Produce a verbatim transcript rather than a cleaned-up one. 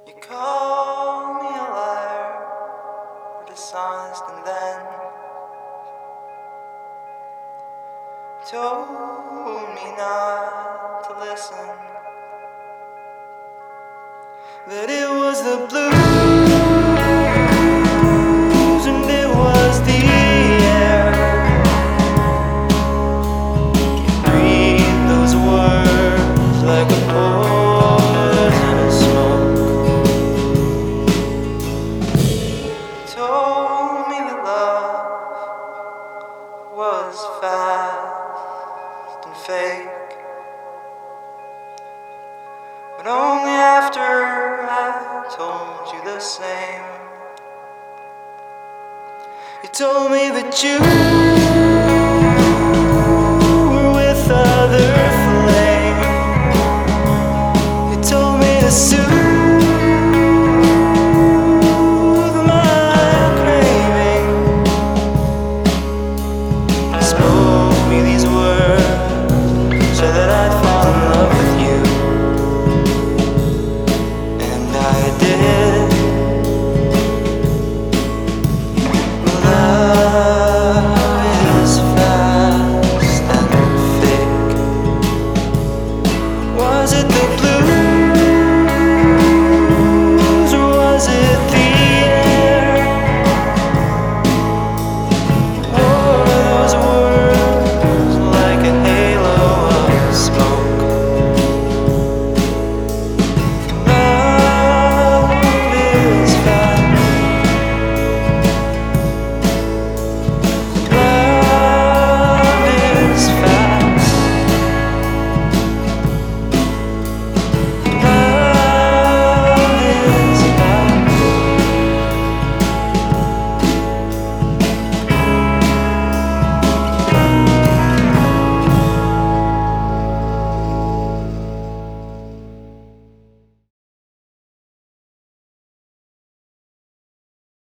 You call me a liar or dishonest, and then told me not to listen, that it was the blues and it was the air. You breathed those words like a poisonous smoke. Told me that love was fast and fake, but only after I told you the same. You told me that you were with other flame. You told me to soothe my craving. You spoke me these words so that I'd fall in love with you, and I did. Was it the blues or was it the air? Wore those words like a halo of smoke. Love is fast.